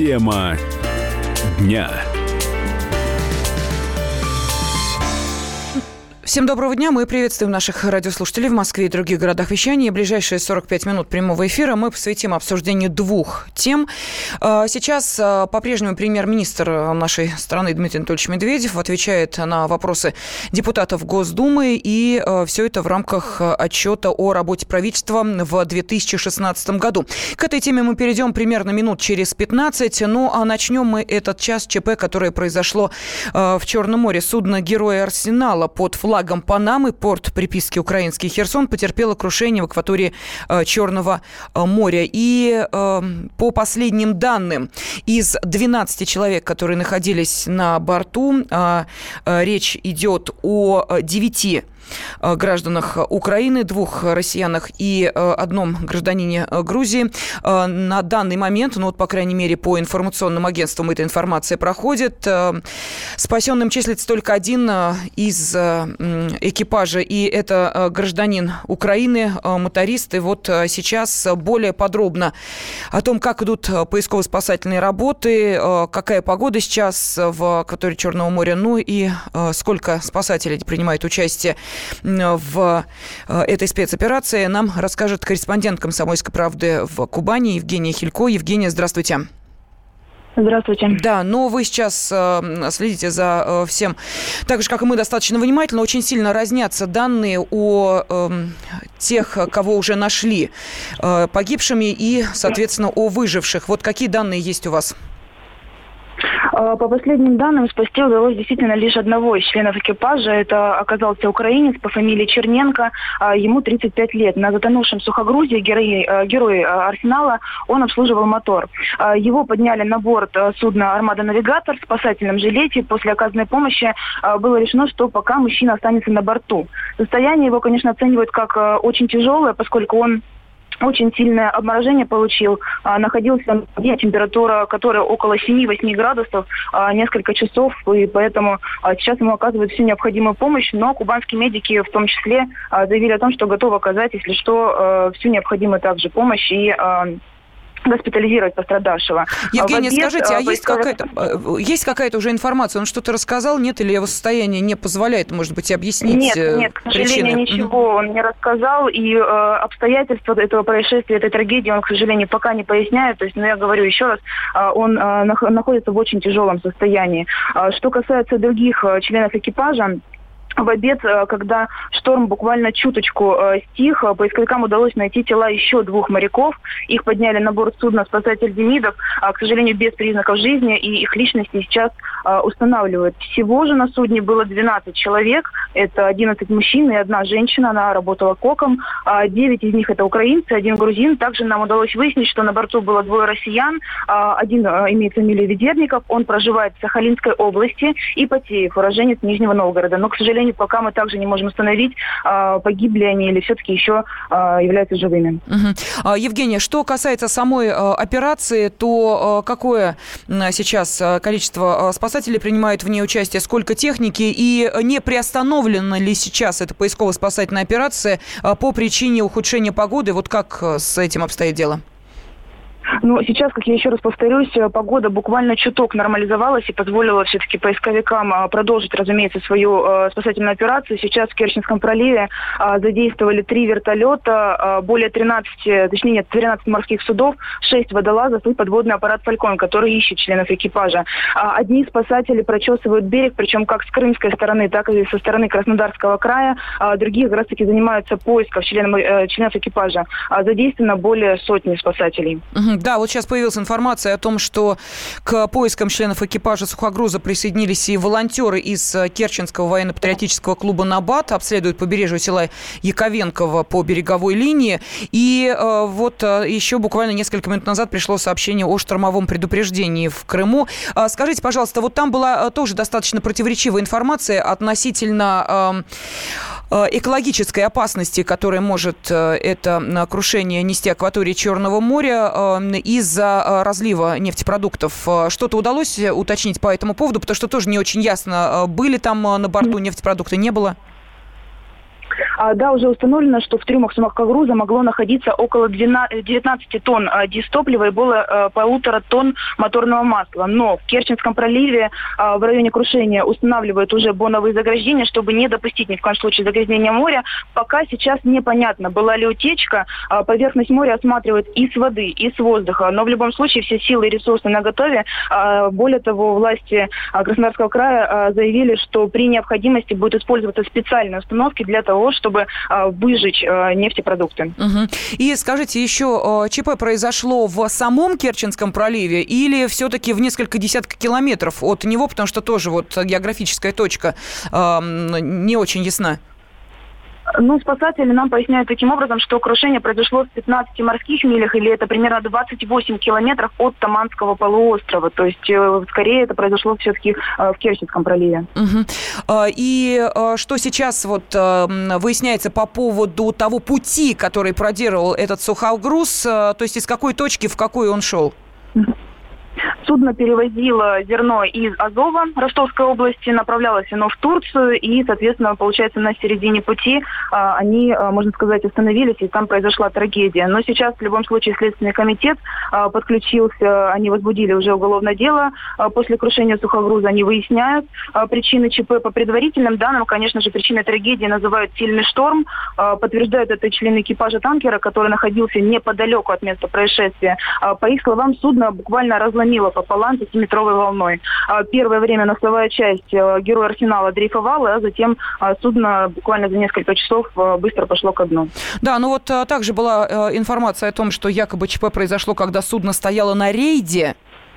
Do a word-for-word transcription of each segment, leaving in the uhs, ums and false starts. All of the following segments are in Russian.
Тема дня. Всем доброго дня. Мы приветствуем наших радиослушателей в Москве и других городах вещания. Ближайшие сорок пять минут прямого эфира мы посвятим обсуждению двух тем. Сейчас по-прежнему премьер-министр нашей страны Дмитрий Анатольевич Медведев отвечает на вопросы депутатов Госдумы, и все это в рамках отчета о работе правительства в две тысячи шестнадцатом году. К этой теме мы перейдем примерно минут через пятнадцать. Ну, а начнем мы этот час ЧП, которое произошло в Черном море. Судно «Герой Арсенала» под флагом Панамы, порт приписки украинский Херсон, потерпело крушение в акватории э, Черного э, моря. И э, по последним данным, из двенадцати человек, которые находились на борту, э, э, речь идет о девяти гражданах Украины, двух россиянах и одном гражданине Грузии. На данный момент, ну вот, по крайней мере, по информационным агентствам эта информация проходит. Спасенным числится только один из экипажа, и это гражданин Украины, моторист. И вот сейчас более подробно о том, как идут поисково-спасательные работы, какая погода сейчас в акватории Черного моря, ну и сколько спасателей принимает участие в этой спецоперации, нам расскажет корреспондент «Комсомольской правды» в Кубани Евгения Хилько. Евгения, здравствуйте. Здравствуйте. Да, но вы сейчас э, следите за э, всем, так же, как и мы, достаточно внимательно. Очень сильно разнятся данные о э, тех, кого уже нашли э, погибшими, и, соответственно, о выживших. Вот какие данные есть у вас? По последним данным, спасти удалось действительно лишь одного из членов экипажа. Это оказался украинец по фамилии Черненко. Ему тридцать пять лет. На затонувшем судне герой, герой Арсенала он обслуживал мотор. Его подняли на борт судна «Армада-навигатор» в спасательном жилете. После оказанной помощи было решено, что пока мужчина останется на борту. Состояние его, конечно, оценивают как очень тяжелое, поскольку он очень сильное обморожение получил. А, находился на воде, температура которой около семь-восемь градусов а, несколько часов, и поэтому а, сейчас ему оказывают всю необходимую помощь, но кубанские медики в том числе а, заявили о том, что готовы оказать, если что, а, всю необходимую также помощь и а, госпитализировать пострадавшего. Евгения, обед, скажите, а есть какая-то, есть какая-то уже информация? Он что-то рассказал, нет, или его состояние не позволяет, может быть, объяснить Нет, нет, к сожалению, причины? Ничего он не рассказал, и э, обстоятельства этого происшествия, этой трагедии он, к сожалению, пока не поясняет. То есть, ну, я говорю еще раз, э, он э, находится в очень тяжелом состоянии. Э, что касается других э, членов экипажа, в обед, когда шторм буквально чуточку стих, поисковикам удалось найти тела еще двух моряков. Их подняли на борт судна спасатель Демидов, к сожалению, без признаков жизни, и их личности сейчас устанавливают. Всего же на судне было двенадцать человек. Это одиннадцать мужчин и одна женщина. Она работала коком. девять из них это украинцы, один грузин. Также нам удалось выяснить, что на борту было двое россиян. Один имеет фамилию Ведерников. Он проживает в Сахалинской области. И Потеев, уроженец Нижнего Новгорода. Но, к сожалению, пока мы также не можем установить, погибли они или все-таки еще являются живыми. Угу. Евгения, что касается самой операции, то какое сейчас количество спасателей принимают в ней участие, сколько техники, и не приостановлена ли сейчас эта поисково-спасательная операция по причине ухудшения погоды? Вот как с этим обстоит дело? Ну, сейчас, как я еще раз повторюсь, погода буквально чуток нормализовалась и позволила все-таки поисковикам продолжить, разумеется, свою э, спасательную операцию. Сейчас в Керченском проливе э, задействовали три вертолета, э, более тринадцати, точнее нет, тринадцать морских судов, шесть водолазов и подводный аппарат «Фалькон», который ищет членов экипажа. А одни спасатели прочесывают берег, причем как с крымской стороны, так и со стороны Краснодарского края. А другие как раз-таки занимаются поиском членов, э, членов экипажа. А задействовано более сотни спасателей. Да, вот сейчас появилась информация о том, что к поискам членов экипажа сухогруза присоединились и волонтеры из Керченского военно-патриотического клуба «Набат», обследуют побережье села Яковенково по береговой линии. И э, вот э, еще буквально несколько минут назад пришло сообщение о штормовом предупреждении в Крыму. Э, скажите, пожалуйста, вот там была э, тоже достаточно противоречивая информация относительно э, экологической опасности, которая может э, это крушение нести акватории Черного моря э, из-за разлива нефтепродуктов. Что-то удалось уточнить по этому поводу? Потому что тоже не очень ясно, были там на борту нефтепродукты, не было? А, да, уже установлено, что в трюмах сухогруза могло находиться около девятнадцати тонн а, дистоплива и было а, полутора тонн моторного масла. Но в Керченском проливе а, в районе крушения устанавливают уже боновые заграждения, чтобы не допустить ни в коем случае загрязнения моря. Пока сейчас непонятно, была ли утечка. А, поверхность моря осматривают и с воды, и с воздуха. Но в любом случае все силы и ресурсы наготове. А, более того, власти а, Краснодарского края а, заявили, что при необходимости будут использоваться специальные установки для того, чтобы а, выжечь а, нефтепродукты. Угу. И скажите, еще ЧП произошло в самом Керченском проливе или все-таки в несколько десятков километров от него, потому что тоже вот географическая точка э, не очень ясна? Ну, спасатели нам поясняют таким образом, что крушение произошло в пятнадцати морских милях, или это примерно двадцать восемь километров от Таманского полуострова. То есть, э, скорее, это произошло все-таки э, в Керченском проливе. Угу. И э, что сейчас вот э, выясняется по поводу того пути, который проделал этот сухогруз, э, то есть из какой точки в какую он шел? Судно перевозило зерно из Азова, Ростовской области, направлялось оно в Турцию, и, соответственно, получается, на середине пути а, они, а, можно сказать, остановились, и там произошла трагедия. Но сейчас, в любом случае, Следственный комитет а, подключился, они возбудили уже уголовное дело. А, после крушения сухогруза они выясняют а, причины ЧП. По предварительным данным, конечно же, причиной трагедии называют сильный шторм. А, подтверждают это члены экипажа танкера, который находился неподалеку от места происшествия. А, по их словам, судно буквально разломило пополам пятиметровой волной. Первое время носовая часть Герой Арсенала дрейфовала, а затем судно буквально за несколько часов быстро пошло ко дну. Да, ну вот также была информация о том, что якобы ЧП произошло, когда судно стояло на рейде.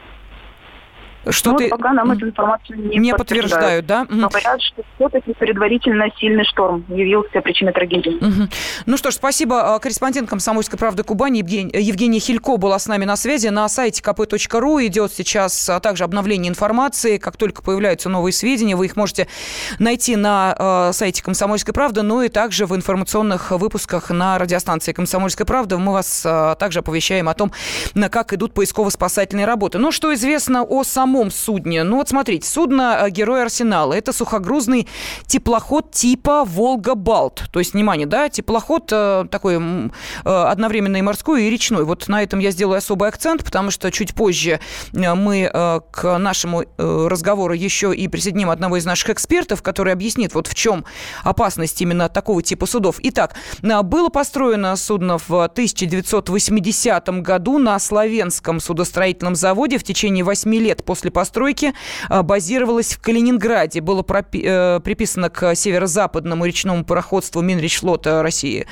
Что ну, ты... вот пока нам эту информацию не, не подтверждают, да? Говорят, что все-таки предварительно сильный шторм явился причиной трагедии. Угу. Ну что ж, спасибо. Корреспондент «Комсомольской правды» Кубани Евгений, Евгения Хилько была с нами на связи. На сайте ка пэ точка ру идет сейчас также обновление информации. Как только появляются новые сведения, вы их можете найти на э, сайте «Комсомольской правды», ну и также в информационных выпусках на радиостанции «Комсомольская правда». Мы вас э, также оповещаем о том, как идут поисково-спасательные работы. Ну, что известно о самом судне. Ну вот смотрите, судно «Герой Арсенала» — это сухогрузный теплоход типа «Волга-Балт». То есть, внимание, да, теплоход э, такой э, одновременно и морской, и речной. Вот на этом я сделаю особый акцент, потому что чуть позже мы э, к нашему э, разговору еще и присоединим одного из наших экспертов, который объяснит, вот в чем опасность именно такого типа судов. Итак, было построено судно в тысяча девятьсот восьмидесятом году на Словенском судостроительном заводе. В течение восьми лет после постройки базировалась в Калининграде. Было пропи- э, приписано к северо-западному речному пароходству Минречфлота России.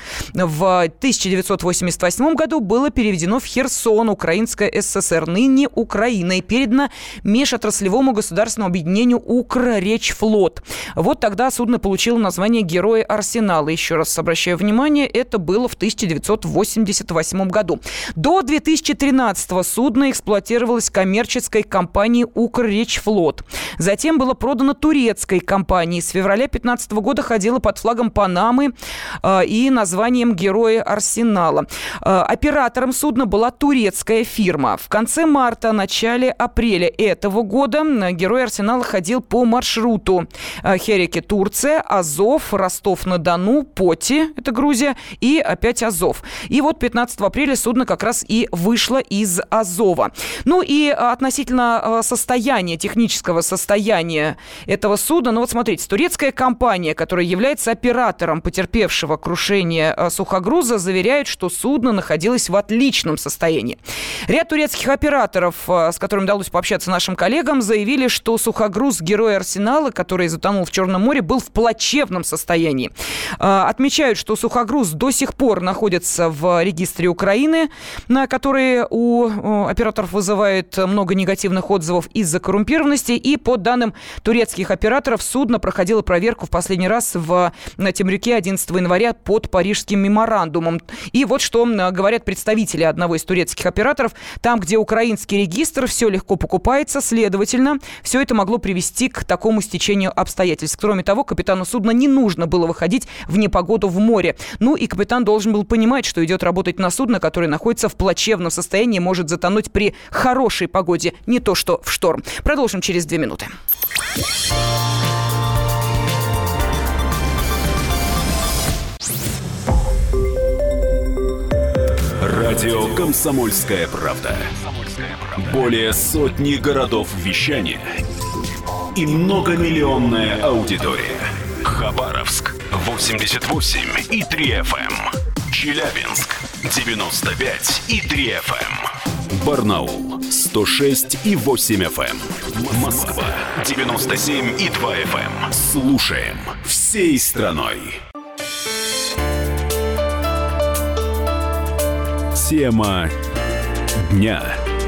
В тысяча девятьсот восемьдесят восьмом году было переведено в Херсон, Украинская ССР, ныне Украина, и передано межотраслевому государственному объединению Укрречфлот. Вот тогда судно получило название «Герой Арсенала». Еще раз обращаю внимание, это было в тысяча девятьсот восемьдесят восьмом году. До две тысячи тринадцатого судно эксплуатировалось коммерческой компанией «Укрречфлот». Затем было продано турецкой компании. С февраля две тысячи пятнадцатого года ходило под флагом Панамы э, и названием «Герои Арсенала». Э, оператором судна была турецкая фирма. В конце марта, начале апреля этого года «Герой Арсенала» ходил по маршруту э, Хереки, Турция, Азов, Ростов-на-Дону, Поти, это Грузия, и опять Азов. И вот пятнадцатого апреля судно как раз и вышло из Азова. Ну и относительно э, состояния, технического состояния этого судна. Ну вот смотрите, турецкая компания, которая является оператором потерпевшего крушение сухогруза, заверяет, что судно находилось в отличном состоянии. Ряд турецких операторов, с которыми удалось пообщаться нашим коллегам, заявили, что сухогруз «Герой Арсенала», который затонул в Черном море, был в плачевном состоянии. Отмечают, что сухогруз до сих пор находится в регистре Украины, на который у операторов вызывает много негативных отзывов из-за коррумпированности, и по данным турецких операторов судно проходило проверку в последний раз в на Темрюке одиннадцатого января под Парижским меморандумом. И вот что говорят представители одного из турецких операторов: там, где украинский регистр, все легко покупается, следовательно, все это могло привести к такому стечению обстоятельств. Кроме того, капитану судна не нужно было выходить в непогоду в море. Ну и капитан должен был понимать, что идет работать на судно, которое находится в плачевном состоянии, может затонуть при хорошей погоде, не то что в шторм. Продолжим через две минуты. Радио «Комсомольская правда». Более сотни городов вещания и многомиллионная аудитория. Хабаровск восемьдесят восемь и три эф эм. Челябинск девяносто пять и три эф эм. Барнаул сто шесть и восемь эф эм. Москва девяносто семь и два эф эм. Слушаем всей страной. Тема дня.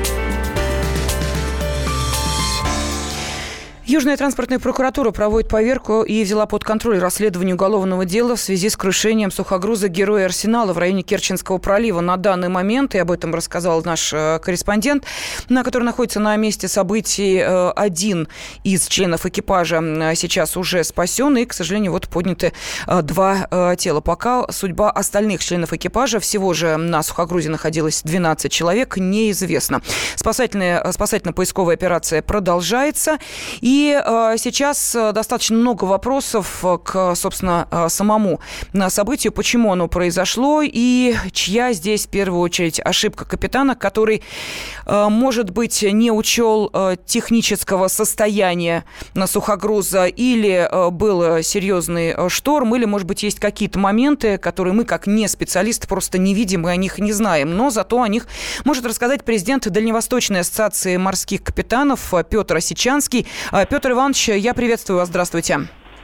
Южная транспортная прокуратура проводит поверку и взяла под контроль расследование уголовного дела в связи с крушением сухогруза «Герой Арсенала» в районе Керченского пролива. На данный момент, и об этом рассказал наш корреспондент, на который находится на месте событий, один из членов экипажа сейчас уже спасен, и, к сожалению, вот подняты два тела. Пока судьба остальных членов экипажа, всего же на сухогрузе находилось двенадцать человек, неизвестно. Спасательная, спасательно-поисковая операция продолжается, и И сейчас достаточно много вопросов к, собственно, самому событию, почему оно произошло и чья здесь в первую очередь ошибка капитана, который, может быть, не учел технического состояния сухогруза, или был серьезный шторм, или, может быть, есть какие-то моменты, которые мы, как не специалисты, просто не видим и о них не знаем. Но зато о них может рассказать президент Дальневосточной ассоциации морских капитанов Петр Осечанский. Петр Иванович, я приветствую вас. Здравствуйте.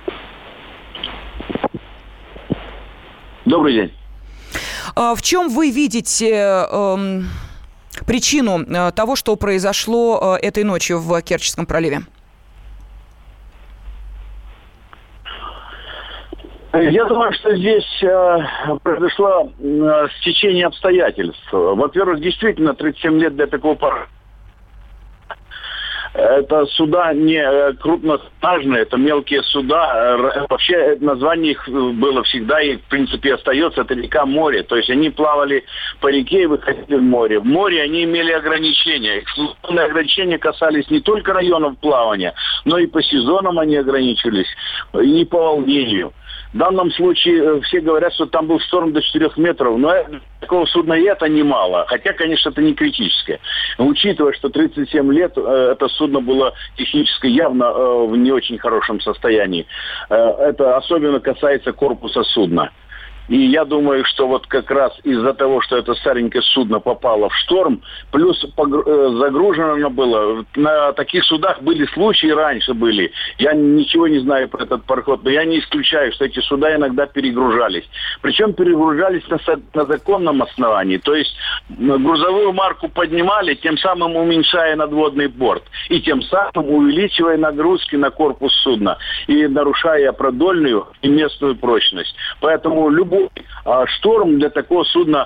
Добрый день. В чем вы видите э, причину того, что произошло этой ночью в Керченском проливе? Я думаю, что здесь э, произошло э, стечение обстоятельств. Во-первых, действительно, тридцать семь лет для такого пара. Это суда не крупнотоннажные, это мелкие суда. Вообще название их было всегда и, в принципе, остается. Это река море. То есть они плавали по реке и выходили в море. В море они имели ограничения. Эксклюзивные ограничения касались не только районов плавания, но и по сезонам они ограничивались, и по волнению. В данном случае все говорят, что там был шторм до четырех метров, но такого судна и это немало. Хотя, конечно, это не критическое. Учитывая, что тридцать семь лет это судно было технически явно в не очень хорошем состоянии. Это особенно касается корпуса судна. И я думаю, что вот как раз из-за того, что это старенькое судно попало в шторм, плюс загружено оно было. На таких судах были случаи, раньше были. Я ничего не знаю про этот пароход, но я не исключаю, что эти суда иногда перегружались. Причем перегружались на, на законном основании. То есть грузовую марку поднимали, тем самым уменьшая надводный борт. И тем самым увеличивая нагрузки на корпус судна. И нарушая продольную и местную прочность. Поэтому любой шторм для такого судна,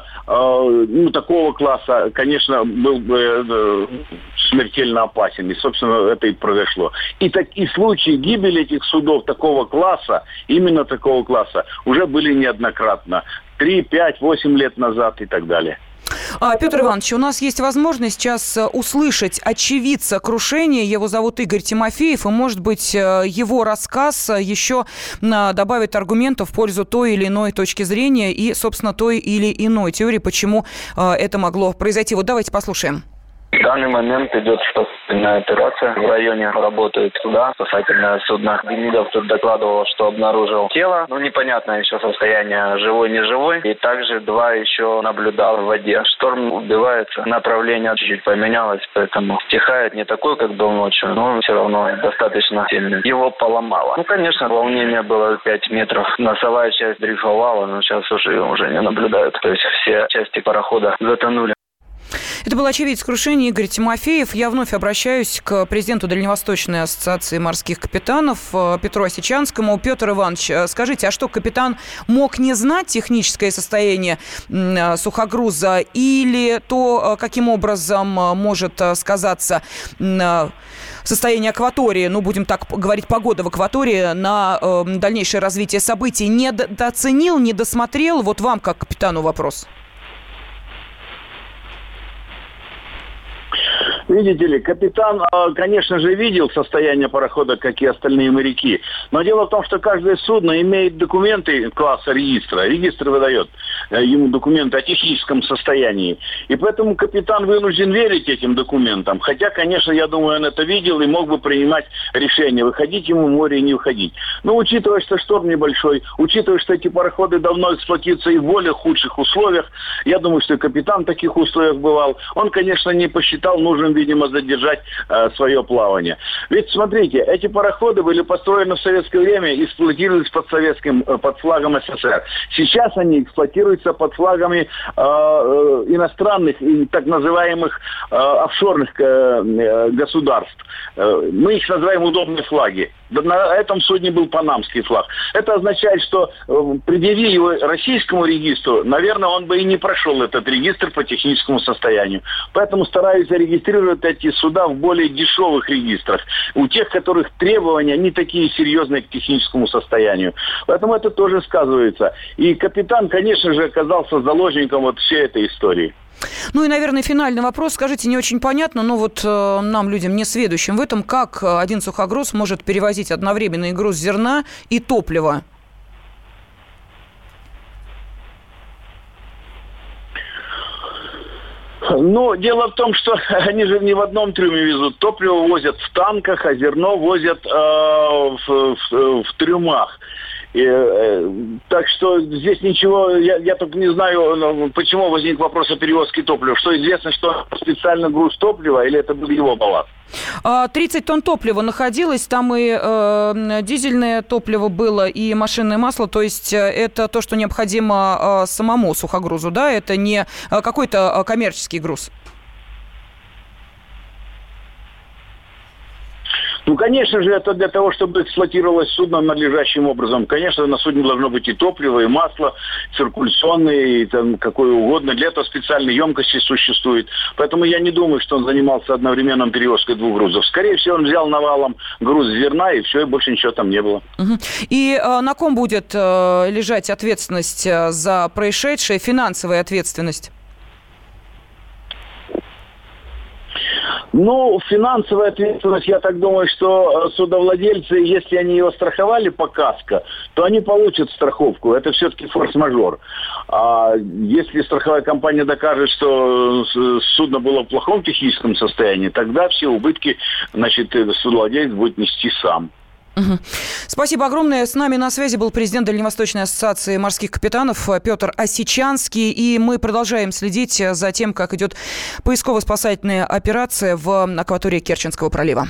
ну, такого класса, конечно, был бы смертельно опасен. И, собственно, это и произошло. И такие случаи гибели этих судов такого класса, именно такого класса, уже были неоднократно. Три, пять, восемь лет назад и так далее. Петр Иванович, у нас есть возможность сейчас услышать очевидца крушения. Его зовут Игорь Тимофеев, и, может быть, его рассказ еще добавит аргументов в пользу той или иной точки зрения и, собственно, той или иной теории, почему это могло произойти. Вот давайте послушаем. В данный момент идет спасательная операция. В районе работает суда, спасательное судно. Демидов тут докладывал, что обнаружил тело. Ну, непонятно еще состояние, живой-не живой. И также два еще наблюдал в воде. Шторм убивается, направление чуть-чуть поменялось, поэтому стихает не такой, как был ночью, но все равно достаточно сильный. Его поломало. Ну, конечно, волнение было пять метров. Носовая часть дрейфовала, но сейчас уже, уже не наблюдают. То есть все части парохода затонули. Это был очевидец крушения Игорь Тимофеев. Я вновь обращаюсь к президенту Дальневосточной ассоциации морских капитанов Петру Осечанскому. Петр Иванович, скажите, а что, капитан мог не знать техническое состояние сухогруза, или то, каким образом может сказаться состояние акватории, ну, будем так говорить, погода в акватории на э, дальнейшее развитие событий, не дооценил, не досмотрел? Вот вам, как капитану, вопрос. Видите ли, капитан, конечно же, видел состояние парохода, как и остальные моряки. Но дело в том, что каждое судно имеет документы класса регистра. Регистр выдает ему документы о техническом состоянии. И поэтому капитан вынужден верить этим документам. Хотя, конечно, я думаю, он это видел и мог бы принимать решение, выходить ему в море и не выходить. Но учитывая, что шторм небольшой, учитывая, что эти пароходы давно эксплуатируются и в более худших условиях, я думаю, что и капитан в таких условиях бывал, он, конечно, не посчитал нужным, видимо, задержать э, свое плавание. Ведь, смотрите, эти пароходы были построены в советское время и эксплуатировались под советским, э, под флагом СССР. Сейчас они эксплуатируются под флагами э, э, иностранных и так называемых э, офшорных э, государств. Э, мы их называем удобные флаги. На этом судне был панамский флаг. Это означает, что э, предъяви его российскому регистру, наверное, он бы и не прошел этот регистр по техническому состоянию. Поэтому стараются регистрировать эти суда в более дешевых регистрах. У тех, которых требования не такие серьезные к техническому состоянию. Поэтому это тоже сказывается. И капитан, конечно же, оказался заложником вот всей этой истории. Ну и, наверное, финальный вопрос. Скажите, не очень понятно, но вот э, нам, людям, несведущим в этом, как один сухогруз может перевозить одновременно и груз зерна, и топлива? Ну, дело в том, что они же не в одном трюме везут. Топливо возят в танках, а зерно возят э, в, в, в трюмах. И, э, так что здесь ничего, я, я только не знаю, почему возник вопрос о перевозке топлива. Что известно, что специально груз топлива или это был его балласт? тридцать тонн топлива находилось, там и э, дизельное топливо было, и машинное масло, то есть это то, что необходимо э, самому сухогрузу, да, это не какой-то коммерческий груз. Ну, конечно же, это для того, чтобы эксплуатировалось судно надлежащим образом. Конечно, на судне должно быть и топливо, и масло, циркуляционные, и там какое угодно. Для этого специальные емкости существуют. Поэтому я не думаю, что он занимался одновременной перевозкой двух грузов. Скорее всего, он взял навалом груз зерна, и все, и больше ничего там не было. Угу. И э, на ком будет э, лежать ответственность за происшедшее, финансовая ответственность? Ну, финансовая ответственность, я так думаю, что судовладельцы, если они его страховали по КАСКО, то они получат страховку. Это все-таки форс-мажор. А если страховая компания докажет, что судно было в плохом техническом состоянии, тогда все убытки, значит, судовладелец будет нести сам. Угу. Спасибо огромное. С нами на связи был президент Дальневосточной ассоциации морских капитанов Петр Осичанский. И мы продолжаем следить за тем, как идет поисково-спасательная операция в акватории Керченского пролива.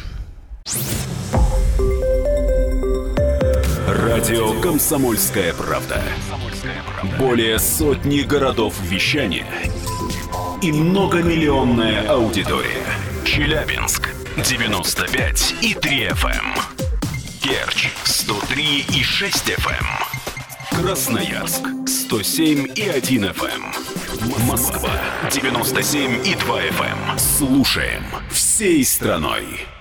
Радио «Комсомольская правда». Более сотни городов вещания и многомиллионная аудитория. Челябинск девяносто пять и три эф эм. Керчь сто три и шесть эф эм. Красноярск сто семь и один эф эм. Москва девяносто семь и два эф эм. Слушаем всей страной.